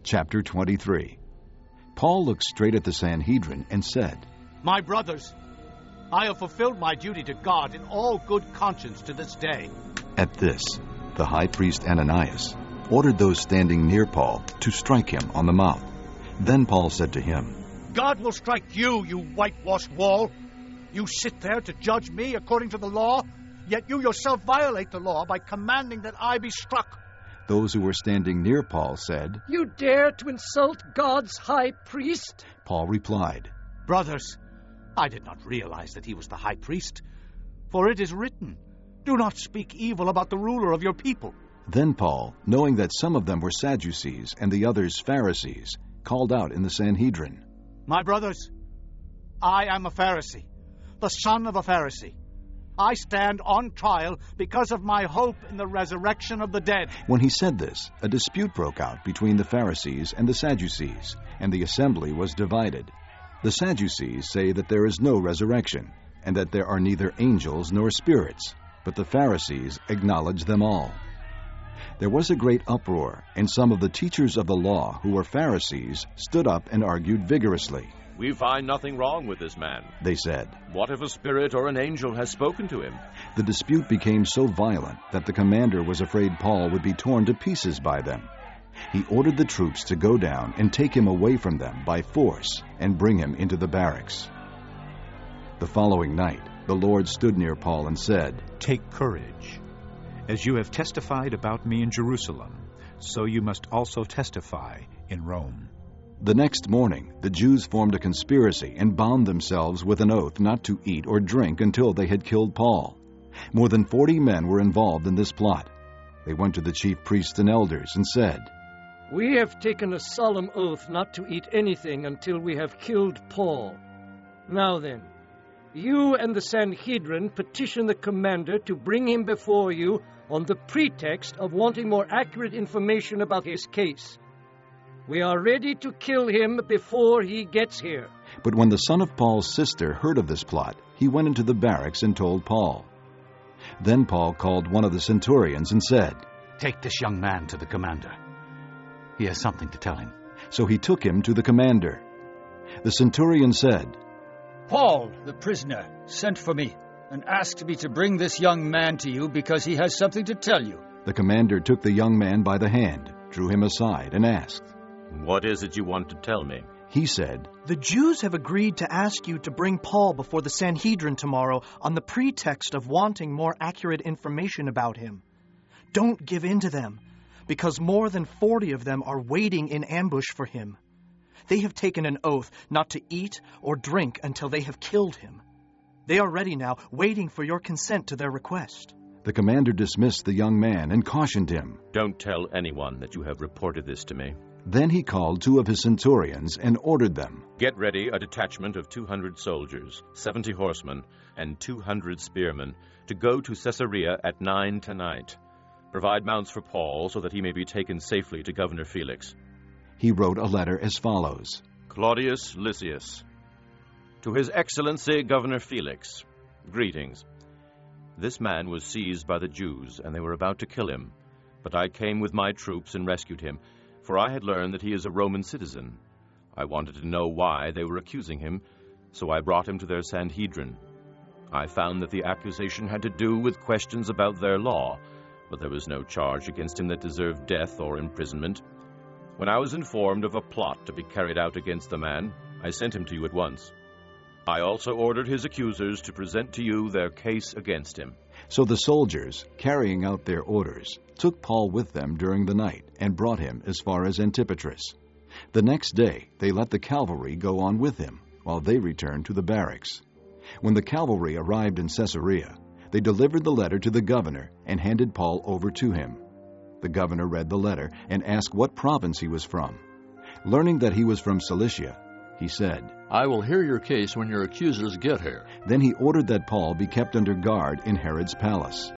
Chapter 23. Paul looked straight at the Sanhedrin and said, My brothers, I have fulfilled my duty to God in all good conscience to this day. At this, the high priest Ananias ordered those standing near Paul to strike him on the mouth. Then Paul said to him, God will strike you, you whitewashed wall. You sit there to judge me according to the law, yet you yourself violate the law by commanding that I be struck. Those who were standing near Paul said, You dare to insult God's high priest? Paul replied, Brothers, I did not realize that he was the high priest, for it is written, Do not speak evil about the ruler of your people. Then Paul, knowing that some of them were Sadducees and the others Pharisees, called out in the Sanhedrin, My brothers, I am a Pharisee, the son of a Pharisee. I stand on trial because of my hope in the resurrection of the dead. When he said this, a dispute broke out between the Pharisees and the Sadducees, and the assembly was divided. The Sadducees say that there is no resurrection, and that there are neither angels nor spirits, but the Pharisees acknowledge them all. There was a great uproar, and some of the teachers of the law, who were Pharisees, stood up and argued vigorously. We find nothing wrong with this man, they said. What if a spirit or an angel has spoken to him? The dispute became so violent that the commander was afraid Paul would be torn to pieces by them. He ordered the troops to go down and take him away from them by force and bring him into the barracks. The following night, the Lord stood near Paul and said, Take courage. As you have testified about me in Jerusalem, so you must also testify in Rome. The next morning, the Jews formed a conspiracy and bound themselves with an oath not to eat or drink until they had killed Paul. More than 40 men were involved in this plot. They went to the chief priests and elders and said, We have taken a solemn oath not to eat anything until we have killed Paul. Now then, you and the Sanhedrin petition the commander to bring him before you on the pretext of wanting more accurate information about his case. We are ready to kill him before he gets here. But when the son of Paul's sister heard of this plot, he went into the barracks and told Paul. Then Paul called one of the centurions and said, Take this young man to the commander. He has something to tell him. So he took him to the commander. The centurion said, Paul, the prisoner, sent for me and asked me to bring this young man to you because he has something to tell you. The commander took the young man by the hand, drew him aside, and asked, What is it you want to tell me? He said, The Jews have agreed to ask you to bring Paul before the Sanhedrin tomorrow on the pretext of wanting more accurate information about him. Don't give in to them, because more than 40 of them are waiting in ambush for him. They have taken an oath not to eat or drink until they have killed him. They are ready now, waiting for your consent to their request. The commander dismissed the young man and cautioned him. Don't tell anyone that you have reported this to me. Then he called 2 of his centurions and ordered them, Get ready a detachment of 200 soldiers, 70 horsemen, and 200 spearmen to go to Caesarea at 9 tonight. Provide mounts for Paul so that he may be taken safely to Governor Felix. He wrote a letter as follows. Claudius Lysias. To His Excellency Governor Felix, greetings. This man was seized by the Jews, and they were about to kill him. But I came with my troops and rescued him, for I had learned that he is a Roman citizen. I wanted to know why they were accusing him, so I brought him to their Sanhedrin. I found that the accusation had to do with questions about their law, but there was no charge against him that deserved death or imprisonment. When I was informed of a plot to be carried out against the man, I sent him to you at once. I also ordered his accusers to present to you their case against him. So the soldiers, carrying out their orders, took Paul with them during the night and brought him as far as Antipatris. The next day they let the cavalry go on with him, while they returned to the barracks. When the cavalry arrived in Caesarea, they delivered the letter to the governor and handed Paul over to him. The governor read the letter and asked what province he was from. Learning that he was from Cilicia, he said, I will hear your case when your accusers get here. Then he ordered that Paul be kept under guard in Herod's palace.